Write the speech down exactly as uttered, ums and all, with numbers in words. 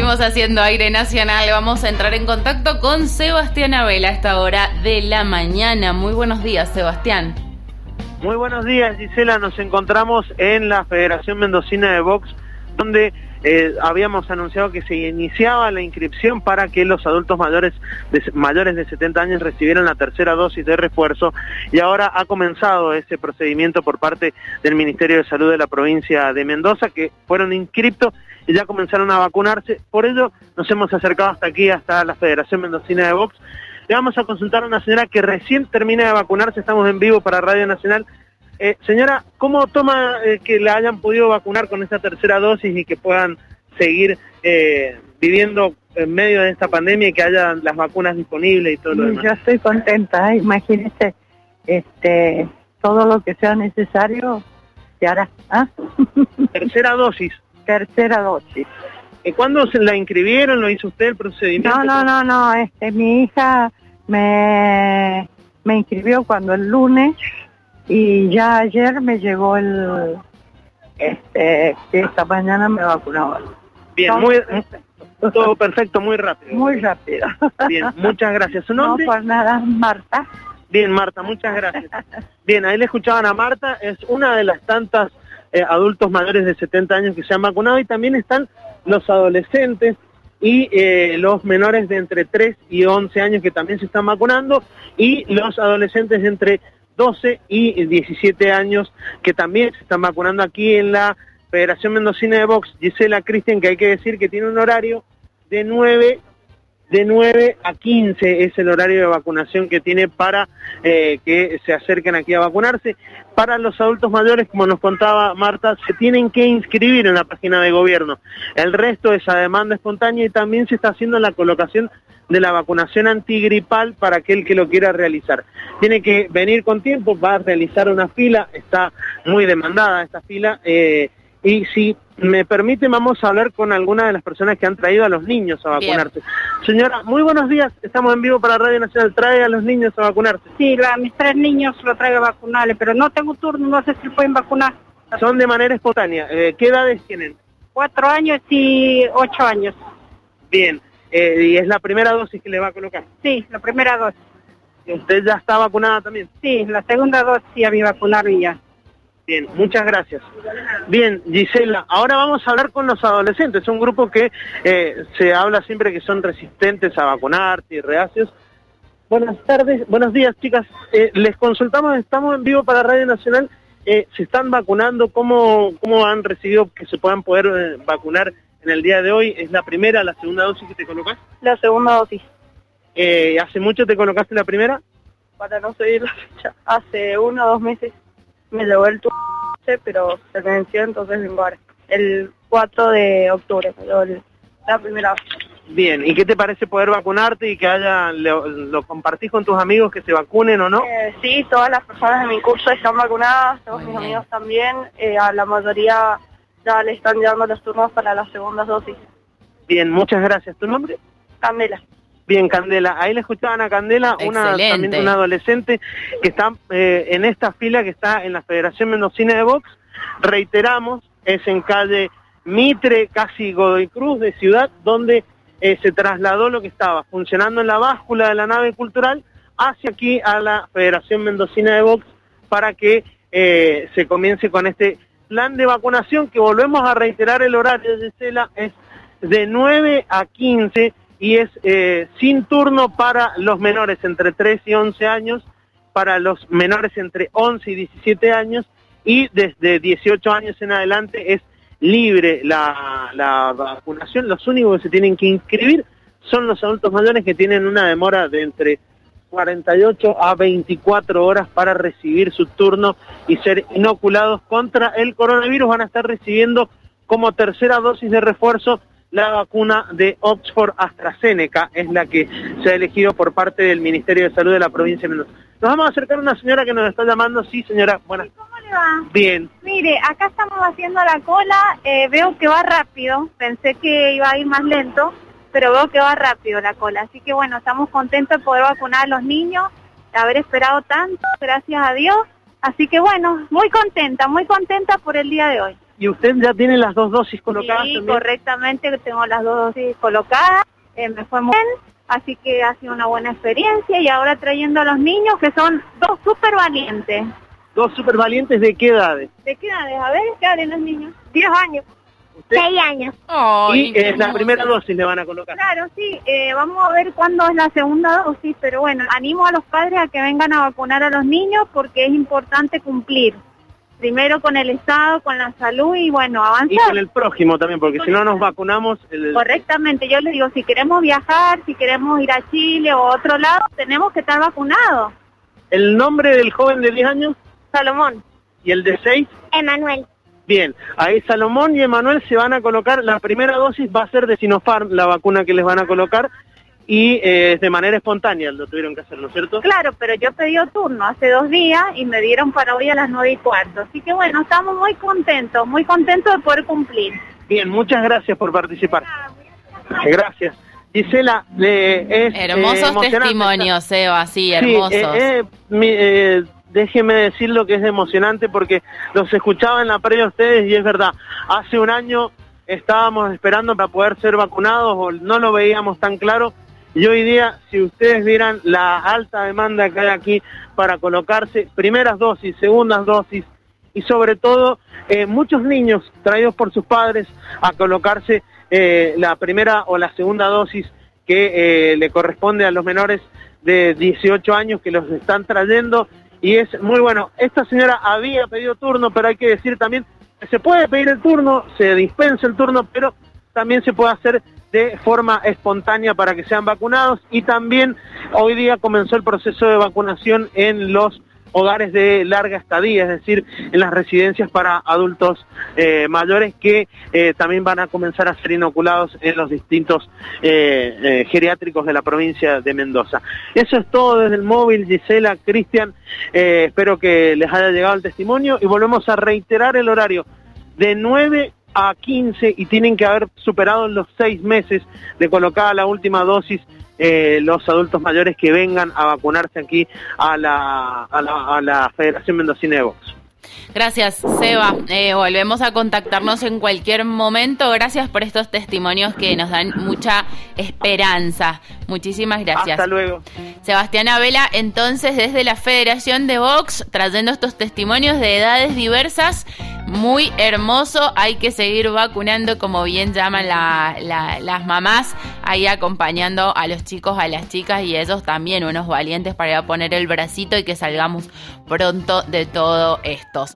Seguimos haciendo aire nacional. Vamos a entrar en contacto con Sebastián Abel a esta hora de la mañana. Muy buenos días, Sebastián. Muy buenos días, Gisela. Nos encontramos en la Federación Mendocina de Box, donde eh, habíamos anunciado que se iniciaba la inscripción para que los adultos mayores de, mayores de setenta años recibieran la tercera dosis de refuerzo, y ahora ha comenzado ese procedimiento por parte del Ministerio de Salud de la provincia de Mendoza, que fueron inscriptos y ya comenzaron a vacunarse. Por ello nos hemos acercado hasta aquí, hasta la Federación Mendocina de Box. Le vamos a consultar a una señora que recién termina de vacunarse. Estamos en vivo para Radio Nacional. Eh, señora, ¿cómo toma eh, que la hayan podido vacunar con esta tercera dosis y que puedan seguir eh, viviendo en medio de esta pandemia y que haya las vacunas disponibles y todo lo demás? Yo estoy contenta, ¿eh? Imagínese, este, todo lo que sea necesario se hará. ¿Ah? Tercera dosis. Tercera dosis. ¿Cuándo se la inscribieron? ¿Lo hizo usted el procedimiento? No, no, no, no, este, mi hija me, me inscribió cuando el lunes y ya ayer me llegó el, este, que esta mañana me vacunaba. Bien, todo, muy, todo perfecto, muy rápido. Muy rápido. Bien, muchas gracias. ¿Su nombre? No, pues nada, Marta. Bien, Marta, muchas gracias. Bien, ahí le escuchaban a Marta, es una de las tantas eh, adultos mayores de setenta años que se han vacunado, y también están los adolescentes y eh, los menores de entre tres y once años que también se están vacunando, y los adolescentes de entre doce y diecisiete años que también se están vacunando aquí en la Federación Mendocina de Box. Gisela, Cristian, que hay que decir que tiene un horario de nueve de nueve a quince, es el horario de vacunación que tiene para eh, que se acerquen aquí a vacunarse. Para los adultos mayores, como nos contaba Marta, se tienen que inscribir en la página de gobierno. El resto es a demanda espontánea, y también se está haciendo la colocación de la vacunación antigripal para aquel que lo quiera realizar. Tiene que venir con tiempo, va a realizar una fila, está muy demandada esta fila, eh, y si me permite, vamos a hablar con alguna de las personas que han traído a los niños a vacunarse. Bien. Señora, muy buenos días, estamos en vivo para Radio Nacional. ¿Trae a los niños a vacunarse? Sí, a mis tres niños los traigo a vacunarles, pero no tengo turno, no sé si pueden vacunar. Son de manera espontánea. Eh, ¿Qué edades tienen? Cuatro años y ocho años. Bien, eh, ¿y es la primera dosis que le va a colocar? Sí, la primera dosis. ¿Y usted ya está vacunada también? Sí, la segunda dosis ya me vacunaron ya. Bien, muchas gracias. Bien, Gisela, ahora vamos a hablar con los adolescentes, un grupo que eh, se habla siempre que son resistentes a vacunarse y reacios. Buenas tardes, buenos días, chicas. Eh, les consultamos, estamos en vivo para Radio Nacional. Eh, ¿Se están vacunando? ¿Cómo, cómo han recibido que se puedan poder eh, vacunar en el día de hoy? ¿Es la primera, la segunda dosis que te colocas? La segunda dosis. Eh, ¿Hace mucho te colocaste la primera? Para no seguir la fecha, hace uno o dos meses. Me llegó el turno, pero se me venció, entonces vengo ahora. El cuatro de octubre, pero la primera vez. Bien, ¿y qué te parece poder vacunarte y que haya, lo, lo compartís con tus amigos que se vacunen o no? Eh, sí, todas las personas de mi curso están vacunadas, todos mis amigos también, eh, a la mayoría ya le están llegando los turnos para las segundas dosis. Bien, muchas gracias. ¿Tu nombre? Candela. Bien, Candela, ahí le escuchaban a Candela, una, también una adolescente que está eh, en esta fila que está en la Federación Mendocina de Box. Reiteramos, es en calle Mitre, casi Godoy Cruz de Ciudad, donde eh, se trasladó lo que estaba funcionando en la báscula de la nave cultural hacia aquí a la Federación Mendocina de Box para que eh, se comience con este plan de vacunación, que volvemos a reiterar el horario de Gisela, es de nueve a quince, y es eh, sin turno para los menores entre tres y once años, para los menores entre once y diecisiete años, y desde dieciocho años en adelante es libre la, la vacunación. Los únicos que se tienen que inscribir son los adultos mayores, que tienen una demora de entre cuarenta y ocho a veinticuatro horas para recibir su turno y ser inoculados contra el coronavirus. Van a estar recibiendo como tercera dosis de refuerzo la vacuna de Oxford AstraZeneca, es la que se ha elegido por parte del Ministerio de Salud de la provincia de Mendoza. Nos vamos a acercar a una señora que nos está llamando. Sí, señora, buenas. ¿Cómo le va? Bien. Mire, acá estamos haciendo la cola, eh, veo que va rápido, pensé que iba a ir más lento, pero veo que va rápido la cola, así que bueno, estamos contentos de poder vacunar a los niños, de haber esperado tanto, gracias a Dios, así que bueno, muy contenta, muy contenta por el día de hoy. ¿Y usted ya tiene las dos dosis colocadas? Sí, también? Correctamente, tengo las dos dosis colocadas, eh, me fue muy bien, así que ha sido una buena experiencia y ahora trayendo a los niños que son dos súper valientes. ¿Dos súper valientes de qué edades? ¿De qué edades? A ver, ¿qué edades los niños? Diez años. ¿Usted? Seis años. Oh, y eh, la primera dosis le van a colocar. Claro, sí, eh, vamos a ver cuándo es la segunda dosis, pero bueno, animo a los padres a que vengan a vacunar a los niños porque es importante cumplir. Primero con el Estado, con la salud y bueno, avanzar. Y con el prójimo también, porque si no nos vacunamos... El... Correctamente, yo les digo, si queremos viajar, si queremos ir a Chile o a otro lado, tenemos que estar vacunados. ¿El nombre del joven de diez años? Salomón. ¿Y el de seis? Emanuel. Bien, ahí Salomón y Emanuel se van a colocar, la primera dosis va a ser de Sinopharm, la vacuna que les van a colocar, y eh, de manera espontánea lo tuvieron que hacer, ¿no es cierto? Claro, pero yo pedí turno hace dos días y me dieron para hoy a las nueve y cuarto, así que bueno, estamos muy contentos, muy contentos de poder cumplir. Bien, muchas gracias por participar. Gracias. Gisela, eh, es hermosos eh, testimonios, Seba, sí, hermosos. Sí, eh, eh, mi, eh, déjeme decir lo que es emocionante porque los escuchaba en la previa a ustedes y es verdad, hace un año estábamos esperando para poder ser vacunados o no lo veíamos tan claro y hoy día, si ustedes vieran la alta demanda que hay aquí para colocarse primeras dosis, segundas dosis y sobre todo eh, muchos niños traídos por sus padres a colocarse eh, la primera o la segunda dosis que eh, le corresponde a los menores de dieciocho años que los están trayendo. Y es muy bueno. Esta señora había pedido turno, pero hay que decir también que se puede pedir el turno, se dispensa el turno, pero también se puede hacer de forma espontánea para que sean vacunados. Y también hoy día comenzó el proceso de vacunación en los hogares de larga estadía, es decir, en las residencias para adultos eh, mayores que eh, también van a comenzar a ser inoculados en los distintos eh, eh, geriátricos de la provincia de Mendoza. Eso es todo desde el móvil, Gisela, Cristian, eh, espero que les haya llegado el testimonio y volvemos a reiterar el horario de nueve a quince y tienen que haber superado los seis meses de colocada la última dosis Eh, los adultos mayores que vengan a vacunarse aquí a la, a la, a la Federación Mendocina de Box. Gracias, Seba. Eh, volvemos a contactarnos en cualquier momento. Gracias por estos testimonios que nos dan mucha esperanza. Muchísimas gracias. Hasta luego. Sebastiana Vela, entonces, desde la Federación de Box, trayendo estos testimonios de edades diversas. Muy hermoso. Hay que seguir vacunando, como bien llaman la, la, las mamás, ahí acompañando a los chicos, a las chicas y ellos también, unos valientes para ir a poner el bracito y que salgamos pronto de todo esto.